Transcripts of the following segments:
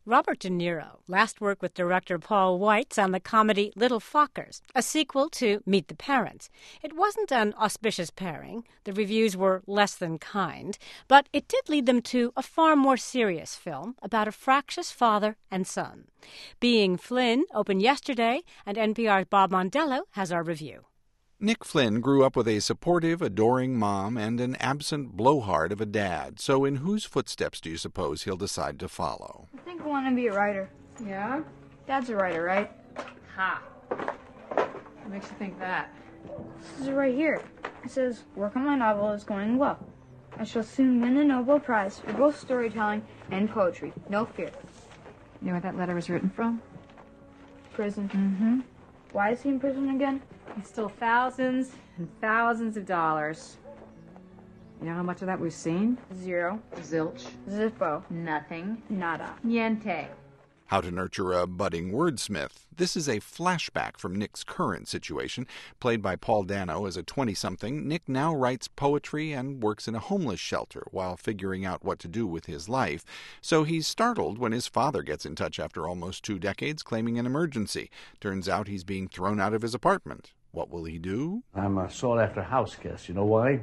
Robert De Niro last worked with director Paul Weitz on the comedy Little Fockers, a sequel to Meet the Parents. It wasn't an auspicious pairing. The reviews were less than kind, but it did lead them to a far more serious film about a fractious father and son. Being Flynn opened yesterday, and NPR's Bob Mondello has our review. Nick Flynn grew up with a supportive, adoring mom and an absent blowhard of a dad. So in whose footsteps do you suppose he'll decide to follow? I think I want to be a writer. Yeah? Dad's a writer, right? Ha. What makes you think that? This is right here. It says, work on my novel is going well. I shall soon win the Nobel Prize for both storytelling and poetry. No fear. You know where that letter was written from? Prison. Mm-hmm. Why is he in prison again? He stole thousands and thousands of dollars. You know how much of that we've seen? 0. Zilch. Zippo. Nothing. Nada. Niente. How to nurture a budding wordsmith. This is a flashback from Nick's current situation. Played by Paul Dano as a 20-something, Nick now writes poetry and works in a homeless shelter while figuring out what to do with his life. So he's startled when his father gets in touch after almost 2 decades claiming an emergency. Turns out he's being thrown out of his apartment. What will he do? I'm a sought-after-house guest. You know why?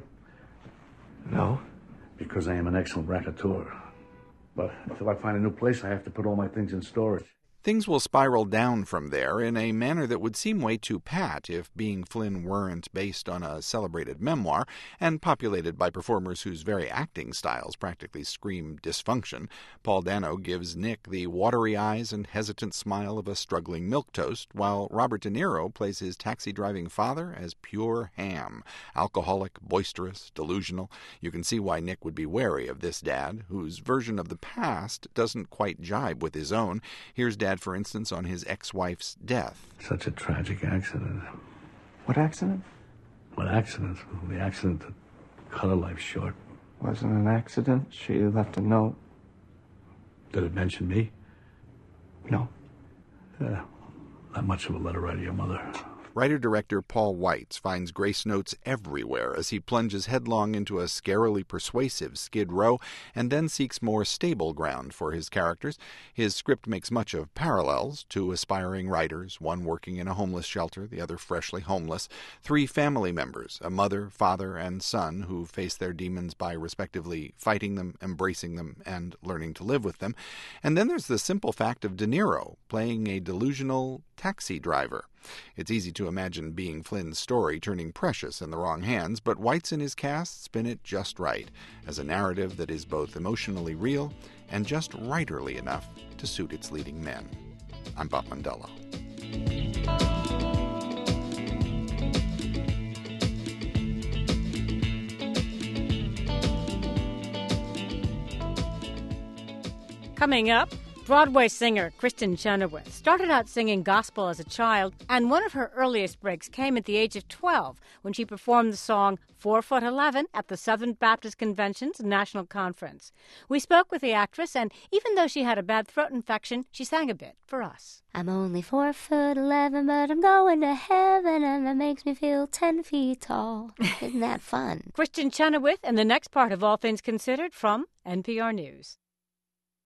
No. Because I am an excellent raconteur. But until I find a new place, I have to put all my things in storage. Things will spiral down from there in a manner that would seem way too pat if Being Flynn weren't based on a celebrated memoir and populated by performers whose very acting styles practically scream dysfunction. Paul Dano gives Nick the watery eyes and hesitant smile of a struggling milquetoast, while Robert De Niro plays his taxi-driving father as pure ham, alcoholic, boisterous, delusional. You can see why Nick would be wary of this dad, whose version of the past doesn't quite jibe with his own. Here's Dad, for instance, on his ex-wife's death. Such a tragic accident. What accident? What accident? The accident that cut her life short. Wasn't an accident. She left a note. Did it mention me? No. Yeah, not much of a letter writer, your mother. Writer-director Paul Weitz finds grace notes everywhere as he plunges headlong into a scarily persuasive Skid Row and then seeks more stable ground for his characters. His script makes much of parallels: 2 aspiring writers, one working in a homeless shelter, the other freshly homeless, 3 family members, a mother, father, and son who face their demons by respectively fighting them, embracing them, and learning to live with them. And then there's the simple fact of De Niro playing a delusional taxi driver. It's easy to imagine Being Flynn's story turning precious in the wrong hands, but Weitz and his cast spin it just right, as a narrative that is both emotionally real and just writerly enough to suit its leading men. I'm Bob Mondello. Coming up, Broadway singer Kristin Chenoweth started out singing gospel as a child, and one of her earliest breaks came at the age of 12 when she performed the song 4'11" at the Southern Baptist Convention's National Conference. We spoke with the actress, and even though she had a bad throat infection, she sang a bit for us. I'm only 4'11", but I'm going to heaven, and that makes me feel 10 feet tall. Isn't that fun? Kristin Chenoweth in the next part of All Things Considered from NPR News.